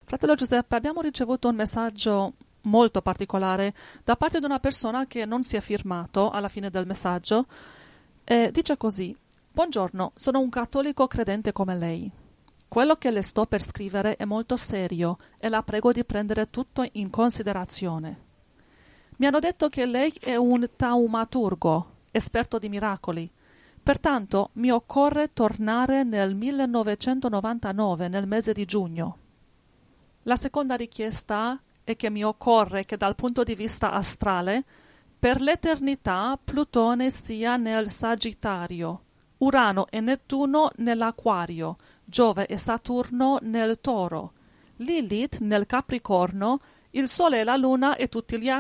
Fratello Giuseppe, abbiamo ricevuto un messaggio molto particolare da parte di una persona che non si è firmato alla fine del messaggio. Dice così: Buongiorno, sono un cattolico credente come lei. Quello che le sto per scrivere è molto serio e la prego di prendere tutto in considerazione. Mi hanno detto che lei è un taumaturgo, esperto di miracoli. Pertanto mi occorre tornare nel 1999, nel mese di giugno. La seconda richiesta è che mi occorre che dal punto di vista astrale, per l'eternità Plutone sia nel Sagittario, Urano e Nettuno nell'Acquario, Giove e Saturno nel Toro, Lilith nel Capricorno, il Sole e la Luna e tutti gli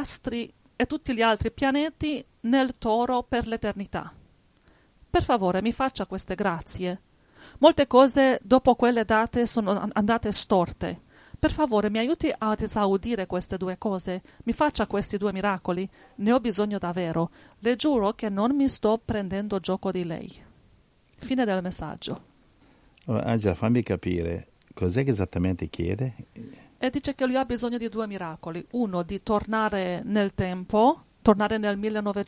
altri pianeti nel Toro per l'eternità. Per favore, mi faccia queste grazie. Molte cose dopo quelle date sono andate storte. Per favore, mi aiuti ad esaudire queste due cose. Mi faccia questi due miracoli. Ne ho bisogno davvero. Le giuro che non mi sto prendendo gioco di lei. Fine del messaggio. Allora, Angela, fammi capire, cos'è che esattamente chiede? E dice che lui ha bisogno di due miracoli. Uno, di tornare nel tempo, tornare nel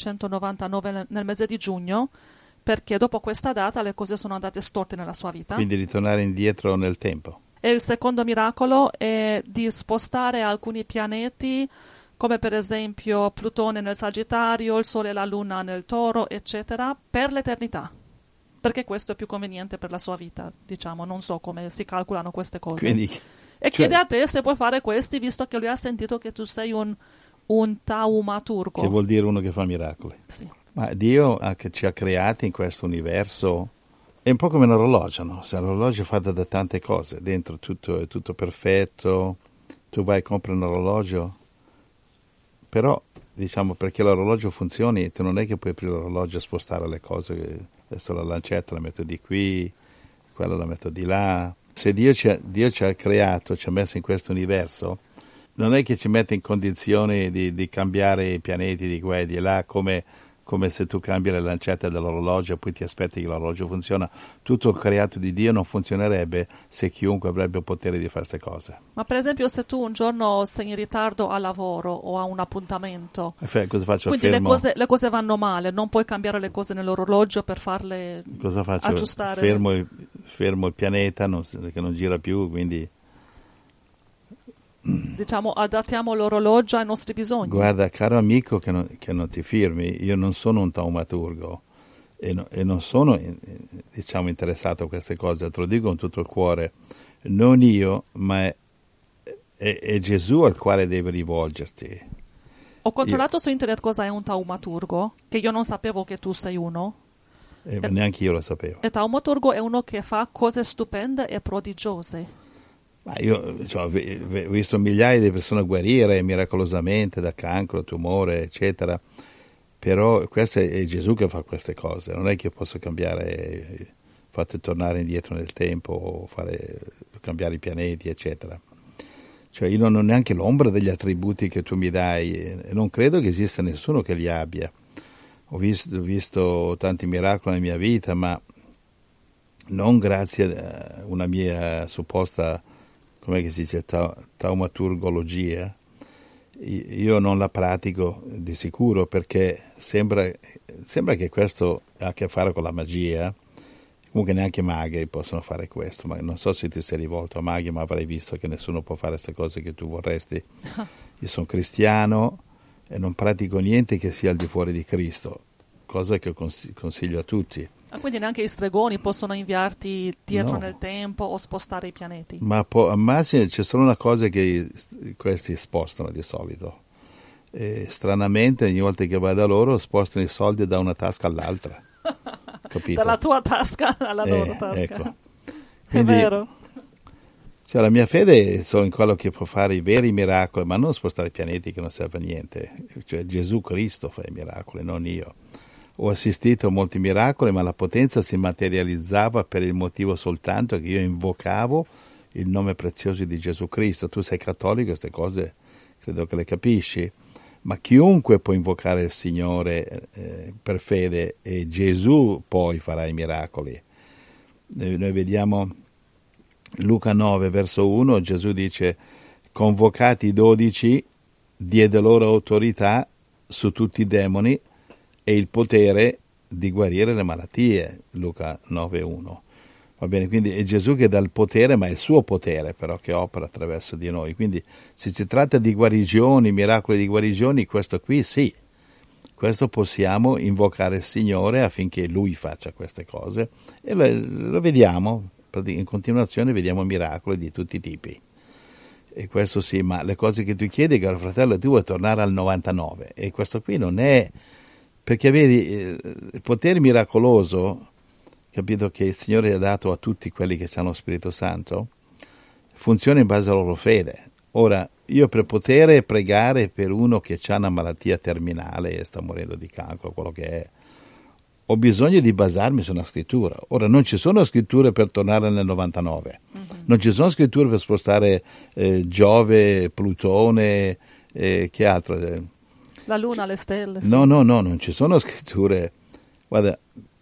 1999, nel mese di giugno, perché dopo questa data le cose sono andate storte nella sua vita. Quindi ritornare indietro nel tempo. E il secondo miracolo è di spostare alcuni pianeti, come per esempio Plutone nel Sagittario, il Sole e la Luna nel Toro, eccetera, per l'eternità. Perché questo è più conveniente per la sua vita, diciamo. Non so come si calcolano queste cose. Quindi, e chiede a te se puoi fare questi, visto che lui ha sentito che tu sei un taumaturgo. Che vuol dire uno che fa miracoli. Sì. Ma Dio che ci ha creati in questo universo è un po' come un orologio, no? Se l'orologio è fatto da tante cose, dentro è tutto perfetto, tu vai e compri un orologio, però diciamo perché l'orologio funzioni, tu non è che puoi aprire l'orologio e spostare le cose, adesso la lancetta la metto di qui, quella la metto di là. Se Dio ci ha creato, ci ha messo in questo universo, non è che ci mette in condizioni di cambiare i pianeti di qua e di là come se tu cambi le lancette dell'orologio e poi ti aspetti che l'orologio funziona. Tutto creato di Dio non funzionerebbe se chiunque avrebbe il potere di fare queste cose. Ma per esempio se tu un giorno sei in ritardo al lavoro o a un appuntamento, cosa faccio? quindi le cose vanno male, non puoi cambiare le cose nell'orologio per farle cosa faccio? Aggiustare. Fermo il pianeta che non gira più, quindi diciamo adattiamo l'orologio ai nostri bisogni. Guarda, caro amico che non ti firmi, io non sono un taumaturgo e non sono diciamo interessato a queste cose, te lo dico con tutto il cuore, non io, ma è Gesù al quale devi rivolgerti. Ho controllato su internet cosa è un taumaturgo, che io non sapevo che tu sei uno. Neanche io lo sapevo. E taumaturgo è uno che fa cose stupende e prodigiose. Io ho visto migliaia di persone guarire miracolosamente da cancro, tumore, eccetera, però questo è Gesù che fa queste cose, non è che io posso cambiare, fate tornare indietro nel tempo o cambiare i pianeti, eccetera. Cioè io non ho neanche l'ombra degli attributi che tu mi dai e non credo che esista nessuno che li abbia. Ho visto tanti miracoli nella mia vita, ma non grazie a una mia supposta, come si dice, taumaturgologia. Io non la pratico di sicuro perché sembra che questo ha a che fare con la magia. Comunque neanche maghi possono fare questo, ma non so se ti sei rivolto a maghi, ma avrai visto che nessuno può fare queste cose che tu vorresti. Io sono cristiano e non pratico niente che sia al di fuori di Cristo, cosa che consiglio a tutti. Quindi neanche i stregoni possono inviarti dietro nel tempo o spostare i pianeti? Ma al massimo c'è solo una cosa che questi spostano di solito. Stranamente ogni volta che vai da loro spostano i soldi da una tasca all'altra. Capito? Dalla tua tasca alla loro tasca. Ecco. Quindi, è vero. Cioè, la mia fede è solo in quello che può fare i veri miracoli, ma non spostare i pianeti che non serve a niente. Cioè Gesù Cristo fa i miracoli, non io. Ho assistito a molti miracoli, ma la potenza si materializzava per il motivo soltanto che io invocavo il nome prezioso di Gesù Cristo. Tu sei cattolico, queste cose credo che le capisci, ma chiunque può invocare il Signore per fede e Gesù poi farà i miracoli. Noi vediamo Luca 9, verso 1, Gesù dice: convocati i 12, diede loro autorità su tutti i demoni e il potere di guarire le malattie. Luca 9, 1. Va bene, quindi è Gesù che dà il potere, ma è il suo potere però che opera attraverso di noi. Quindi se si tratta di guarigioni, miracoli di guarigioni, questo qui sì, questo possiamo invocare il Signore affinché Lui faccia queste cose e lo vediamo, in continuazione vediamo miracoli di tutti i tipi. E questo sì, ma le cose che tu chiedi, caro fratello, tu vuoi tornare al 99 e questo qui non è, perché vedi, il potere miracoloso, capito, che il Signore ha dato a tutti quelli che hanno lo Spirito Santo, funziona in base alla loro fede. Ora, io per poter pregare per uno che ha una malattia terminale e sta morendo di cancro, quello che è, ho bisogno di basarmi su una scrittura. Ora, non ci sono scritture per tornare nel 99, non ci sono scritture per spostare Giove, Plutone, che altro? La luna, le stelle. Sì. No, non ci sono scritture. Guarda,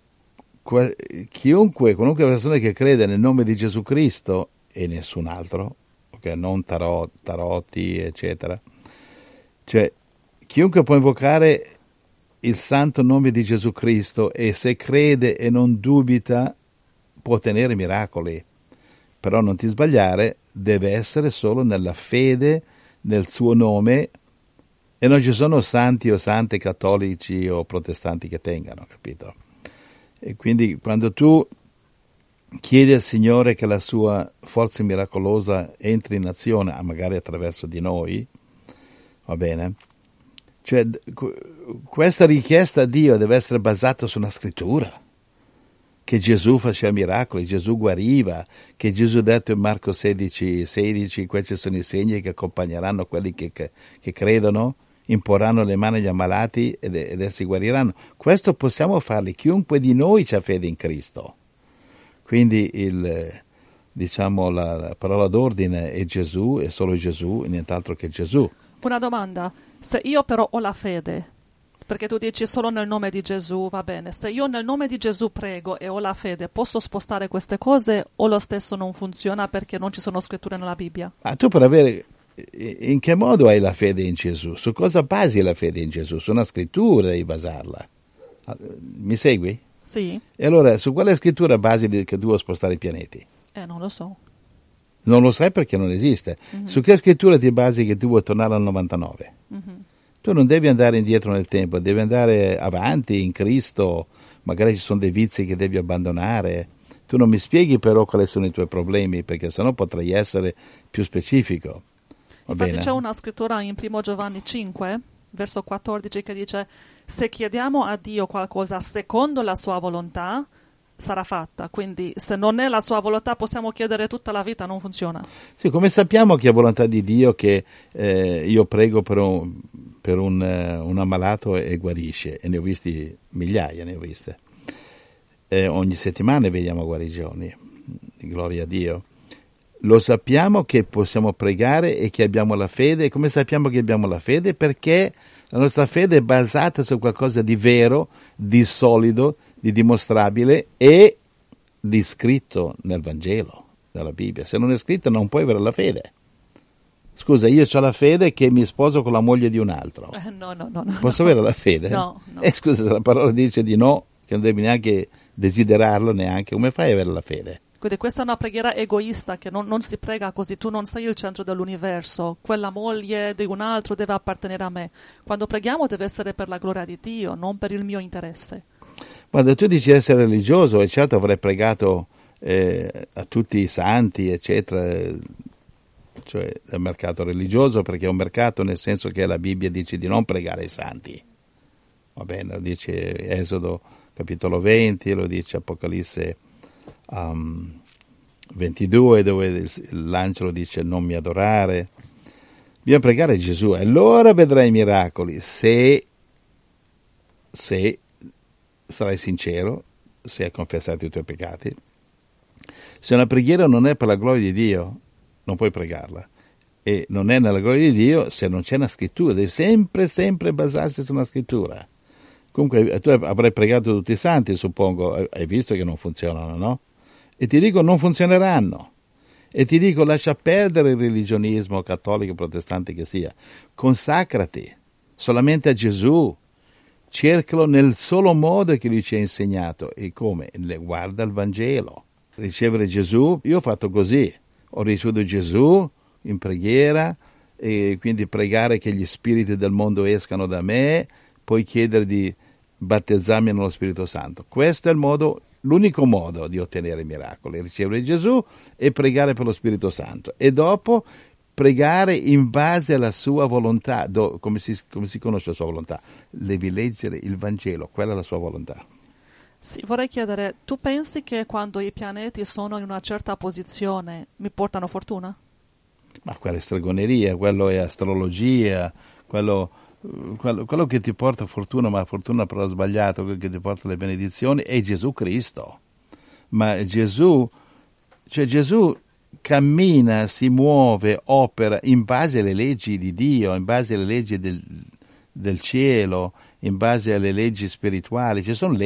qualunque persona che crede nel nome di Gesù Cristo e nessun altro, okay, non tarotti, eccetera, cioè chiunque può invocare il santo nome di Gesù Cristo e se crede e non dubita può ottenere miracoli, però non ti sbagliare, deve essere solo nella fede nel suo nome e non ci sono santi o sante cattolici o protestanti che tengano, capito? E quindi quando tu chiedi al Signore che la sua forza miracolosa entri in azione, magari attraverso di noi, va bene? Cioè, questa richiesta a Dio deve essere basata su una scrittura, che Gesù faceva miracoli, Gesù guariva, che Gesù ha detto in Marco 16, questi sono i segni che accompagneranno quelli che credono, imporranno le mani agli ammalati ed essi guariranno. Questo possiamo farli, chiunque di noi ha fede in Cristo. Quindi la parola d'ordine è Gesù, è solo Gesù, e nient'altro che Gesù. Una domanda, se io però ho la fede, perché tu dici solo nel nome di Gesù, va bene, se io nel nome di Gesù prego e ho la fede, posso spostare queste cose o lo stesso non funziona perché non ci sono scritture nella Bibbia? Tu per avere, in che modo hai la fede in Gesù? Su cosa basi la fede in Gesù? Su una scrittura devi basarla. Mi segui? Sì. E allora, su quale scrittura basi che tu vuoi spostare i pianeti? Non lo so. Non lo sai perché non esiste. Mm-hmm. Su che scrittura ti basi che tu vuoi tornare al 99? Mm-hmm. Tu non devi andare indietro nel tempo, devi andare avanti in Cristo, magari ci sono dei vizi che devi abbandonare. Tu non mi spieghi però quali sono i tuoi problemi, perché sennò potrei essere più specifico. Va Infatti bene? C'è una scrittura in 1 Giovanni 5, verso 14, che dice: se chiediamo a Dio qualcosa secondo la sua volontà, sarà fatta. Quindi se non è la sua volontà possiamo chiedere tutta la vita, non funziona. Sì, come sappiamo che è volontà di Dio che io prego per un ammalato e guarisce, e ne ho visti migliaia, ne ho viste. Ogni settimana vediamo guarigioni, gloria a Dio. Lo sappiamo che possiamo pregare e che abbiamo la fede. Come sappiamo che abbiamo la fede? Perché la nostra fede è basata su qualcosa di vero, di solido, di dimostrabile e di scritto nel Vangelo, nella Bibbia. Se non è scritto non puoi avere la fede. Scusa, io ho la fede che mi sposo con la moglie di un altro. No. Posso avere la fede? No. Scusa, se la parola dice di no, che non devi neanche desiderarlo neanche, come fai ad avere la fede? Quindi questa è una preghiera egoista che non si prega così, tu non sei il centro dell'universo, quella moglie di un altro deve appartenere a me. Quando preghiamo deve essere per la gloria di Dio, non per il mio interesse. Guarda, tu dici essere religioso, e certo avrei pregato a tutti i santi, eccetera, cioè è un mercato religioso, perché è un mercato nel senso che la Bibbia dice di non pregare ai santi. Va bene, lo dice Esodo capitolo 20, lo dice Apocalisse 22, dove l'angelo dice non mi adorare. Bisogna pregare Gesù, e allora vedrai i miracoli se sarai sincero, se hai confessato i tuoi peccati. Se una preghiera non è per la gloria di Dio, non puoi pregarla, e non è nella gloria di Dio se non c'è una scrittura. Devi sempre basarsi su una scrittura. Comunque tu avrai pregato tutti i santi, suppongo, hai visto che non funzionano, no? E ti dico, non funzioneranno. E ti dico, lascia perdere il religionismo cattolico, protestante che sia. Consacrati solamente a Gesù. Cercalo nel solo modo che lui ci ha insegnato. E come? Guarda il Vangelo. Ricevere Gesù, io ho fatto così. Ho ricevuto Gesù in preghiera, e quindi pregare che gli spiriti del mondo escano da me, poi chiedere di battezzarmi nello Spirito Santo. Questo è il modo, l'unico modo di ottenere miracoli, ricevere Gesù e pregare per lo Spirito Santo. E dopo pregare in base alla sua volontà. Come si conosce la sua volontà? Devi leggere il Vangelo, quella è la sua volontà. Sì, vorrei chiedere, tu pensi che quando i pianeti sono in una certa posizione mi portano fortuna? Ma quella è stregoneria, quello è astrologia, quello che ti porta fortuna, ma fortuna però sbagliato, quello che ti porta le benedizioni è Gesù Cristo. Ma Gesù cammina, si muove, opera in base alle leggi di Dio, in base alle leggi del cielo, in base alle leggi spirituali. Ci sono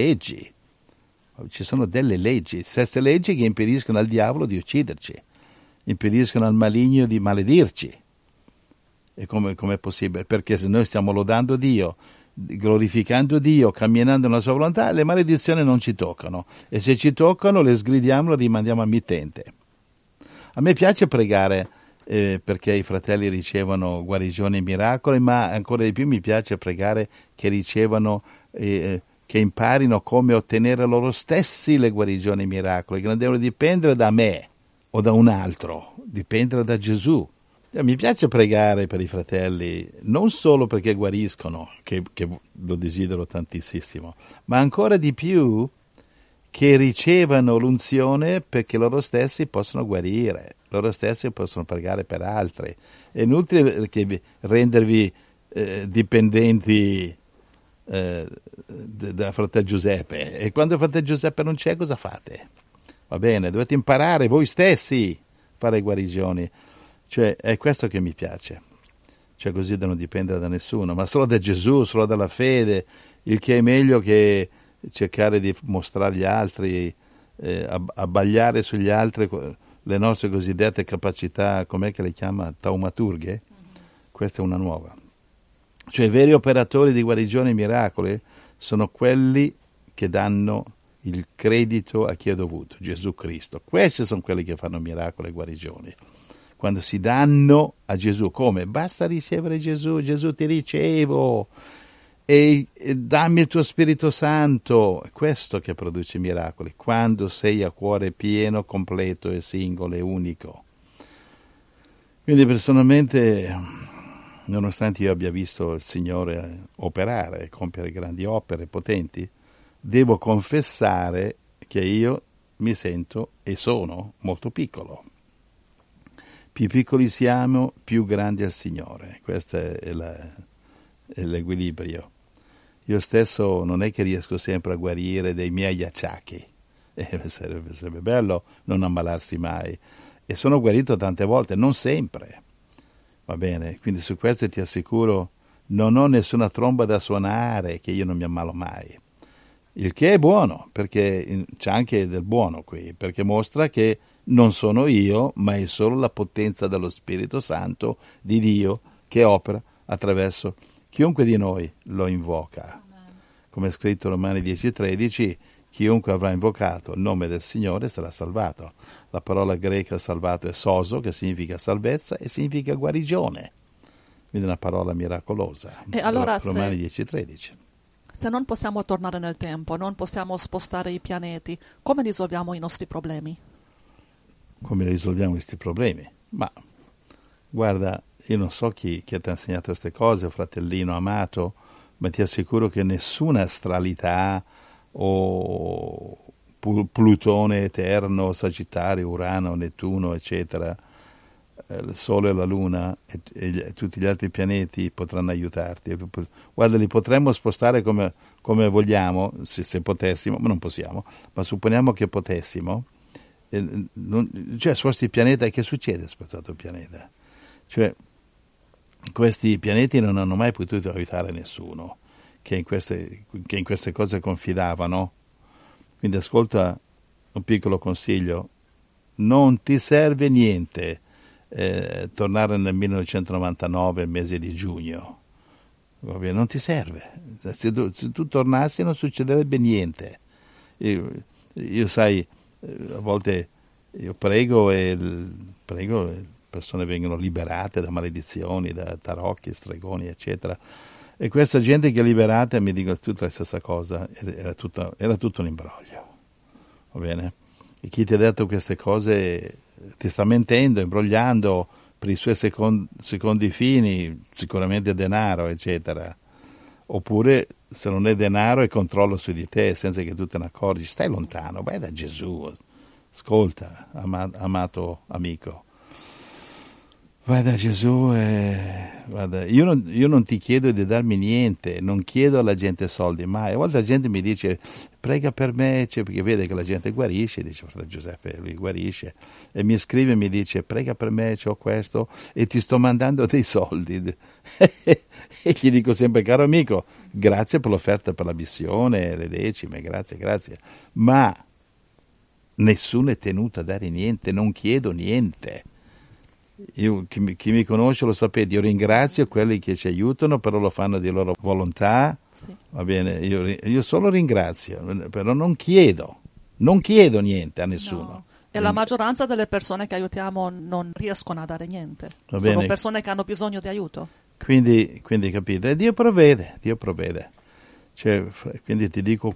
delle leggi, stesse leggi che impediscono al diavolo di ucciderci, impediscono al maligno di maledirci. E come è possibile? Perché se noi stiamo lodando Dio, glorificando Dio, camminando nella sua volontà, le maledizioni non ci toccano. E se ci toccano, le sgridiamo, le rimandiamo al mittente. A me piace pregare perché i fratelli ricevono guarigioni e miracoli, ma ancora di più mi piace pregare che ricevano, che imparino come ottenere loro stessi le guarigioni e i miracoli, che non devono dipendere da me o da un altro, dipendere da Gesù. Mi piace pregare per i fratelli, non solo perché guariscono, che lo desidero tantissimo, ma ancora di più che ricevano l'unzione perché loro stessi possono guarire, loro stessi possono pregare per altri. È inutile che rendervi dipendenti da fratello Giuseppe. E quando il fratello Giuseppe non c'è, cosa fate? Va bene, dovete imparare voi stessi a fare guarigioni. Cioè, è questo che mi piace. Cioè, così da non dipendere da nessuno, ma solo da Gesù, solo dalla fede, il che è meglio che cercare di mostrare agli altri, abbagliare sugli altri le nostre cosiddette capacità, com'è che le chiama? Taumaturghe? Questa è una nuova. Cioè, i veri operatori di guarigione e miracoli sono quelli che danno il credito a chi è dovuto, Gesù Cristo. Questi sono quelli che fanno miracoli e guarigioni. Quando si danno a Gesù, come? Basta ricevere Gesù, Gesù ti ricevo e dammi il tuo Spirito Santo. È questo che produce i miracoli, quando sei a cuore pieno, completo e singolo e unico. Quindi personalmente, nonostante io abbia visto il Signore operare, compiere grandi opere potenti, devo confessare che io mi sento e sono molto piccolo. Più piccoli siamo, più grandi è il Signore. Questo è l'equilibrio. Io stesso non è che riesco sempre a guarire dei miei acciacchi. Sarebbe bello non ammalarsi mai. E sono guarito tante volte, non sempre. Va bene? Quindi su questo ti assicuro, non ho nessuna tromba da suonare, che io non mi ammalo mai. Il che è buono, perché c'è anche del buono qui, perché mostra che non sono io, ma è solo la potenza dello Spirito Santo di Dio che opera attraverso chiunque di noi lo invoca. Amen. Come è scritto in Romani 10,13, chiunque avrà invocato il nome del Signore sarà salvato. La parola greca salvato è sozo, che significa salvezza e significa guarigione. Quindi una parola miracolosa. E allora Romani 10,13. Se non possiamo tornare nel tempo, non possiamo spostare i pianeti, come risolviamo i nostri problemi? Come risolviamo questi problemi? Ma guarda, io non so chi ti ha insegnato queste cose, fratellino amato, ma ti assicuro che nessuna astralità o Plutone eterno, Sagittario, Urano, Nettuno, eccetera, il Sole e la Luna e tutti gli altri pianeti potranno aiutarti. Guarda, li potremmo spostare come vogliamo, se potessimo, ma non possiamo, ma supponiamo che potessimo. Cioè sposti il pianeta, e che succede spostato il pianeta? Cioè questi pianeti non hanno mai potuto aiutare nessuno che in queste cose confidavano. Quindi ascolta un piccolo consiglio: non ti serve niente tornare nel 1999, il mese di giugno. Va bene, non ti serve. Se tu tornassi non succederebbe niente. Io sai, a volte io prego e persone vengono liberate da maledizioni, da tarocchi, stregoni, eccetera. E questa gente che è liberata mi dicono tutta la stessa cosa, era tutto un imbroglio. Va bene? E chi ti ha detto queste cose ti sta mentendo, imbrogliando per i suoi secondi fini, sicuramente denaro, eccetera. Oppure, se non è denaro, è controllo su di te, senza che tu te ne accorgi. Stai lontano, vai da Gesù. Ascolta, amato amico. Vai da Gesù e guarda, io non ti chiedo di darmi niente, non chiedo alla gente soldi mai. A volte la gente mi dice prega per me, perché vede che la gente guarisce, dice fratello Giuseppe, lui guarisce, e mi scrive e mi dice prega per me, c'ho questo e ti sto mandando dei soldi. E gli dico sempre, caro amico, grazie per l'offerta per la missione, le decime, grazie, ma nessuno è tenuto a dare niente, non chiedo niente. Chi mi conosce lo sapete, io ringrazio quelli che ci aiutano, però lo fanno di loro volontà, sì. Va bene, io solo ringrazio, però non chiedo niente a nessuno. No. E la maggioranza delle persone che aiutiamo non riescono a dare niente, sono persone che hanno bisogno di aiuto. Quindi capite, Dio provvede. Cioè, quindi ti dico,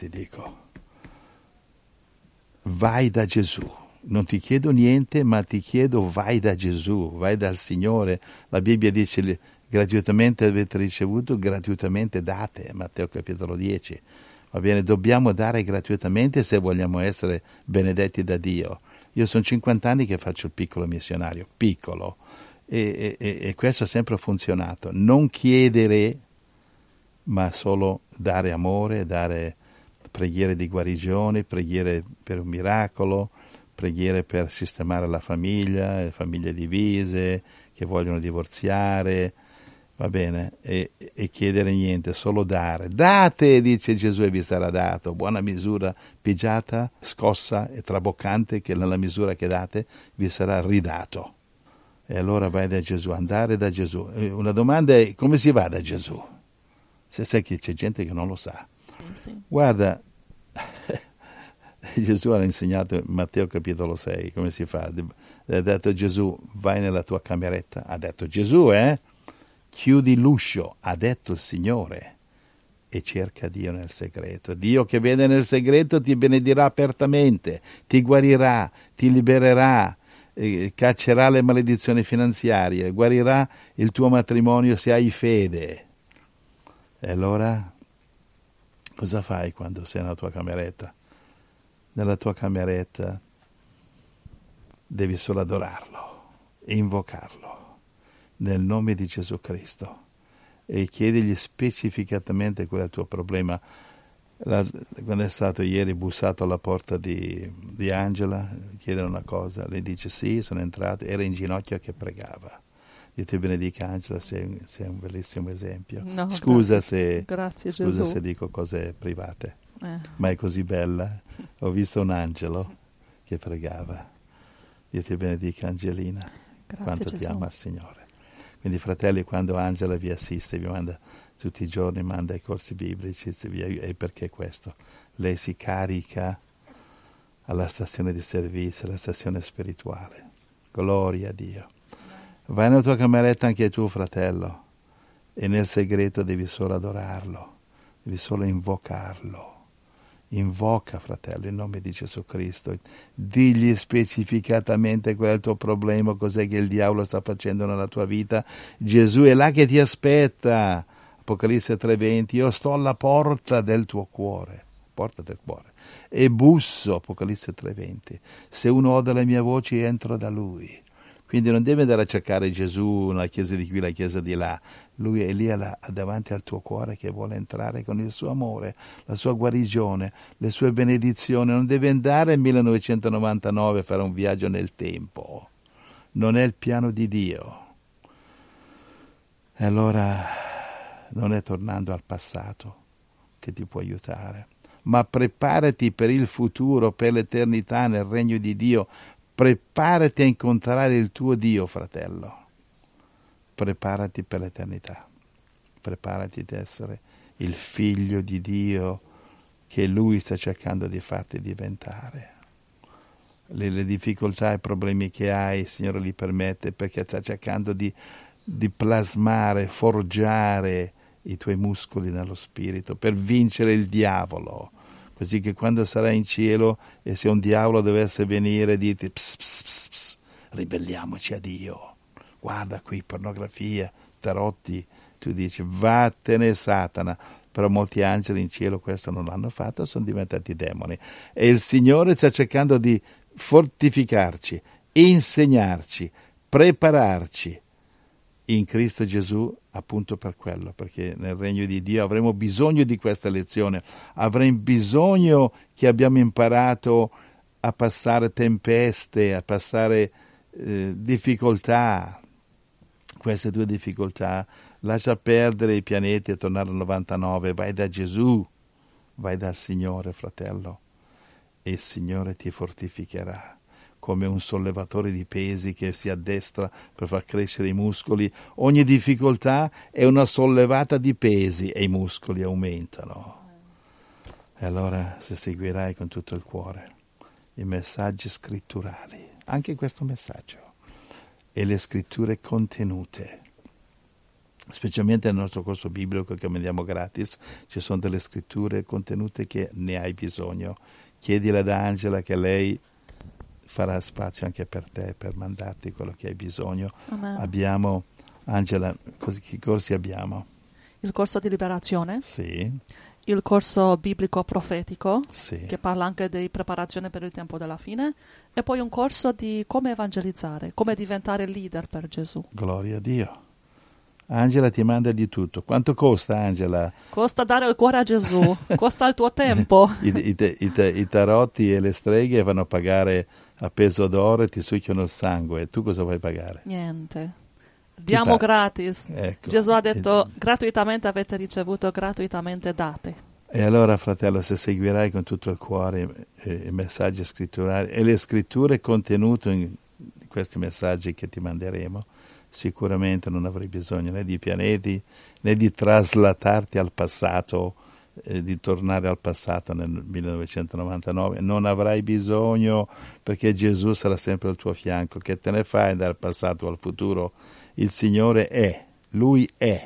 vai da Gesù. Non ti chiedo niente, ma ti chiedo vai da Gesù, vai dal Signore. La Bibbia dice gratuitamente avete ricevuto, gratuitamente date, Matteo capitolo 10. Va bene, dobbiamo dare gratuitamente se vogliamo essere benedetti da Dio. Io sono 50 anni che faccio il piccolo missionario, piccolo, e questo ha sempre funzionato. Non chiedere, ma solo dare amore, dare preghiere di guarigione, preghiere per un miracolo, preghiere per sistemare la famiglia, le famiglie divise, che vogliono divorziare, va bene, e chiedere niente, solo dare. Date, dice Gesù, e vi sarà dato. Buona misura, pigiata, scossa e traboccante, che nella misura che date vi sarà ridato. E allora vai da Gesù, andare da Gesù. Una domanda è, come si va da Gesù? Se sai che c'è gente che non lo sa. Sì. Guarda, Gesù ha insegnato in Matteo capitolo 6 come si fa. Ha detto Gesù, vai nella tua cameretta. Ha detto Gesù, chiudi l'uscio, ha detto il Signore, e cerca Dio nel segreto. Dio che vede nel segreto ti benedirà apertamente, ti guarirà, ti libererà, caccerà le maledizioni finanziarie, guarirà il tuo matrimonio se hai fede. E allora cosa fai quando sei nella tua cameretta? Nella tua cameretta devi solo adorarlo, invocarlo nel nome di Gesù Cristo e chiedigli specificatamente qual è il tuo problema. Quando è stato ieri bussato alla porta di Angela, chiedere una cosa, lei dice sì, sono entrato, era in ginocchio che pregava. Dio ti benedica Angela, sei un bellissimo esempio. No, scusa grazie, se dico cose private, ma è così bella. Ho visto un angelo che pregava. Dio ti benedica Angelina, grazie, quanto Gesù. ti ama il Signore. Quindi fratelli, quando Angela vi assiste, vi manda tutti i giorni, manda i corsi biblici, e perché questo? Lei si carica alla stazione di servizio, alla stazione spirituale. Gloria a Dio. Vai nella tua cameretta anche tu, fratello, e nel segreto devi solo adorarlo, devi solo invocarlo. Invoca, fratello, in nome di Gesù Cristo. Digli specificatamente qual è il tuo problema, cos'è che il diavolo sta facendo nella tua vita. Gesù è là che ti aspetta. Apocalisse 3:20, io sto alla porta del tuo cuore, porta del cuore, e busso, Apocalisse 3:20. Se uno ode la mia voce, entro da lui. Quindi non devi andare a cercare Gesù nella chiesa di qui, la chiesa di là. Lui è lì davanti al tuo cuore che vuole entrare con il suo amore, la sua guarigione, le sue benedizioni. Non devi andare nel 1999 a fare un viaggio nel tempo. Non è il piano di Dio. E allora non è tornando al passato che ti può aiutare, ma preparati per il futuro, per l'eternità nel regno di Dio. Preparati a incontrare il tuo Dio, fratello. Preparati per l'eternità. Preparati ad essere il figlio di Dio che Lui sta cercando di farti diventare. Le difficoltà e i problemi che hai, il Signore li permette perché sta cercando di plasmare, forgiare i tuoi muscoli nello spirito per vincere il diavolo, così che quando sarai in cielo e se un diavolo dovesse venire e dirti pss, pss, pss, pss, ribelliamoci a Dio, guarda qui pornografia, tarotti, tu dici vattene Satana. Però molti angeli in cielo questo non l'hanno fatto, sono diventati demoni, e il Signore sta cercando di fortificarci, insegnarci, prepararci in Cristo Gesù appunto per quello, perché nel regno di Dio avremo bisogno di questa lezione, avremo bisogno che abbiamo imparato a passare tempeste, a passare difficoltà. Queste tue difficoltà, lascia perdere i pianeti e tornare al 99, vai da Gesù, vai dal Signore, fratello, e il Signore ti fortificherà come un sollevatore di pesi che si addestra per far crescere i muscoli. Ogni difficoltà è una sollevata di pesi e i muscoli aumentano. E allora se seguirai con tutto il cuore i messaggi scritturali, anche questo messaggio, e le scritture contenute, specialmente nel nostro corso biblico che mandiamo gratis, ci sono delle scritture contenute che ne hai bisogno. Chiedile ad Angela che lei farà spazio anche per te, per mandarti quello che hai bisogno. Amen. Abbiamo, Angela, che corsi abbiamo? Il corso di liberazione, Sì. il corso biblico profetico, Sì. che parla anche di preparazione per il tempo della fine, e poi un corso di come evangelizzare, come diventare leader per Gesù. Gloria a Dio. Angela ti manda di tutto. Quanto costa, Angela? Costa dare il cuore a Gesù, costa il tuo tempo. I tarotti e le streghe vanno a pagare a peso d'oro e ti succhiano il sangue. Tu cosa vuoi pagare? Niente. Diamo gratis. Ecco. Gesù ha detto gratuitamente avete ricevuto, gratuitamente date. E allora, fratello, se seguirai con tutto il cuore i messaggi scritturali e le scritture contenute in questi messaggi che ti manderemo, sicuramente non avrai bisogno né di pianeti né di traslatarti al passato, di tornare al passato nel 1999. Non avrai bisogno, perché Gesù sarà sempre al tuo fianco. Che te ne fai dal passato al futuro? Il Signore è, Lui è.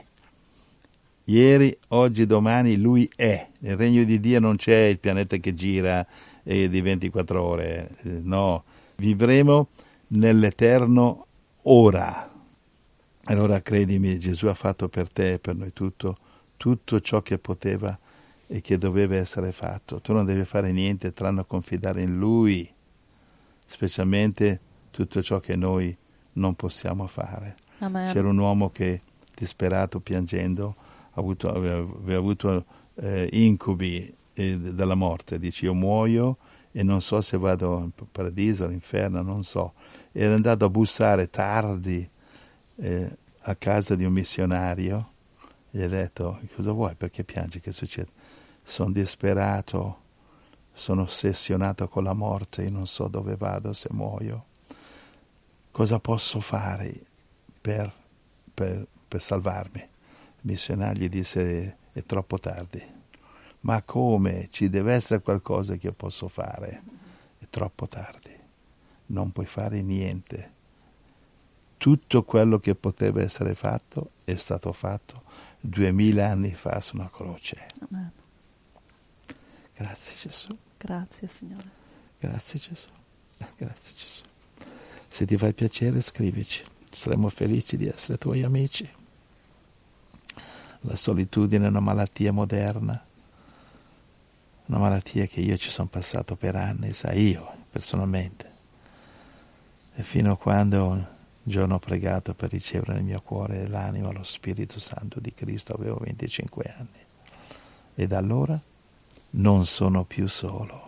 Ieri, oggi, domani, Lui è. Nel regno di Dio non c'è il pianeta che gira di 24 ore. No, vivremo nell'eterno ora. Allora credimi, Gesù ha fatto per te e per noi tutto ciò che poteva e che doveva essere fatto. Tu non devi fare niente tranne confidare in Lui, specialmente tutto ciò che noi non possiamo fare. Amen. C'era un uomo che, disperato, piangendo, aveva avuto incubi della morte. Dice, io muoio e non so se vado in paradiso, all'inferno, non so. Ed è andato a bussare tardi a casa di un missionario. Gli ha detto, cosa vuoi, perché piangi, che succede? Sono disperato, sono ossessionato con la morte, io non so dove vado se muoio. Cosa posso fare per salvarmi? Il missionario gli disse, è troppo tardi. Ma come? Ci deve essere qualcosa che io posso fare. È troppo tardi. Non puoi fare niente. Tutto quello che poteva essere fatto è stato fatto 2000 anni fa su una croce. Amen. Grazie Gesù. Grazie Signore. Grazie Gesù. Grazie Gesù. Se ti fa piacere scrivici. Saremo felici di essere tuoi amici. La solitudine è una malattia moderna. Una malattia che io ci sono passato per anni, sai, io personalmente. E fino a quando un giorno ho pregato per ricevere nel mio cuore l'anima, lo Spirito Santo di Cristo, avevo 25 anni. E da allora non sono più solo.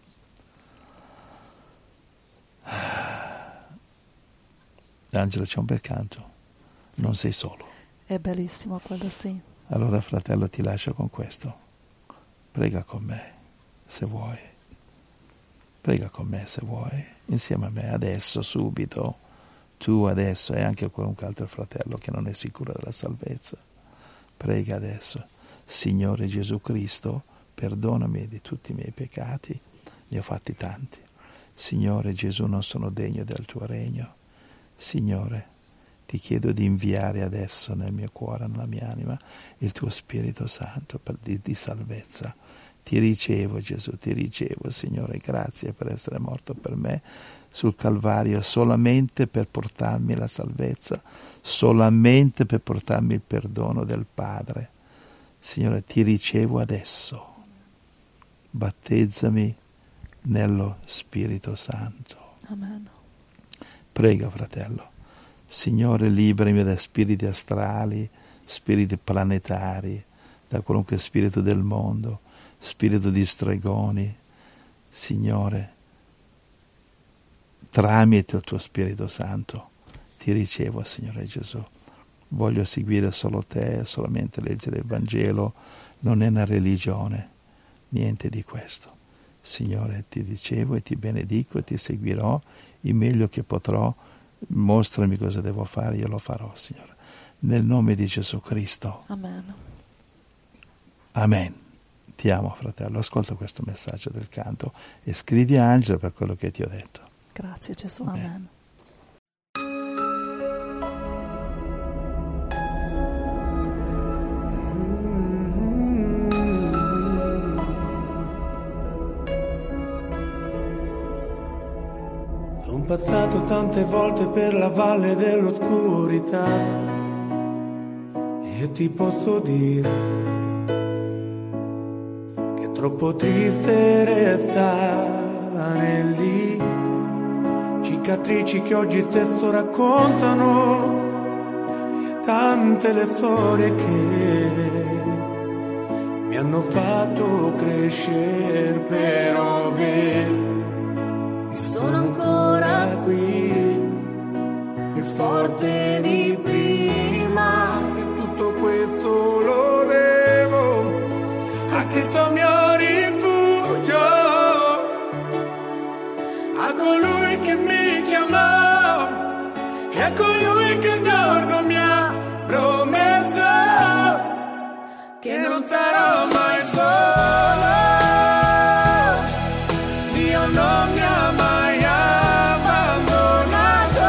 Angelo, c'è un bel canto. Sì. Non sei solo. È bellissimo quello, sì. Allora, fratello, ti lascio con questo. Prega con me, se vuoi. Prega con me se vuoi, insieme a me, adesso, subito, tu adesso e anche qualunque altro fratello che non è sicuro della salvezza. Prega adesso. Signore Gesù Cristo, perdonami di tutti i miei peccati, ne ho fatti tanti. Signore Gesù, non sono degno del tuo regno. Signore, ti chiedo di inviare adesso nel mio cuore, nella mia anima, il tuo Spirito Santo di salvezza. Ti ricevo Gesù, ti ricevo Signore, grazie per essere morto per me sul Calvario, solamente per portarmi la salvezza, solamente per portarmi il perdono del Padre. Signore, ti ricevo adesso, battezzami nello Spirito Santo. Amen. Prega, fratello. Signore, liberami da spiriti astrali, spiriti planetari, da qualunque spirito del mondo, spirito di stregoni. Signore, tramite il tuo Spirito Santo ti ricevo, Signore Gesù. Voglio seguire solo te, solamente leggere il Vangelo, non è una religione, niente di questo. Signore, ti ricevo e ti benedico e ti seguirò il meglio che potrò. Mostrami cosa devo fare, io lo farò, Signore. Nel nome di Gesù Cristo. Amen. Amen. Ti amo, fratello. Ascolta questo messaggio del canto e scrivi a Angelo per quello che ti ho detto. Grazie Gesù. Amen. Sono passato tante volte per la valle dell'oscurità e ti posso dire che è troppo triste restare lì. Cicatrici che oggi stesso raccontano tante le storie che mi hanno fatto crescere, però sono ancora qui, più forte di prima, e tutto questo lo devo a Cristo mio rifugio, a colui che mi chiamò e a colui che un giorno mi ha promesso che non sarò mai solo. Dio non mi ha mai abbandonato,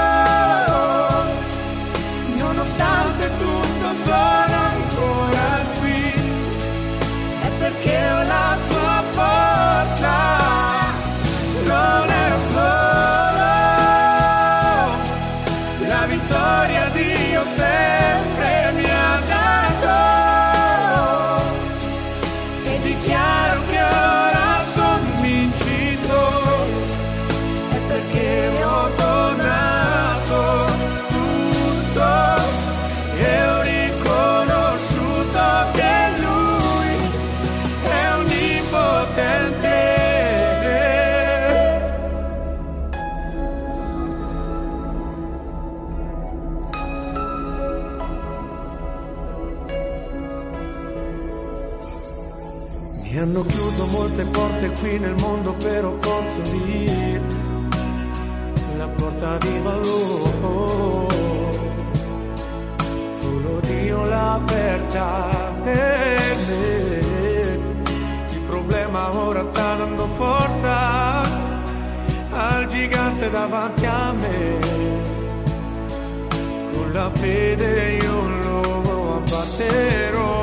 nonostante tutto sono ancora qui, è perché ho la sua forza, non è solo la vittoria Dio sempre mi ha dato, e dichiaro che ora sono vincito, è perché ho donato tutto e ho riconosciuto che Lui è onnipotente. Mi hanno chiuso molte porte qui nel mondo, però posso dire la porta di valore solo Dio l'ha aperta per me. Il problema ora sta dando forza al gigante davanti a me, con la fede io lo abbatterò.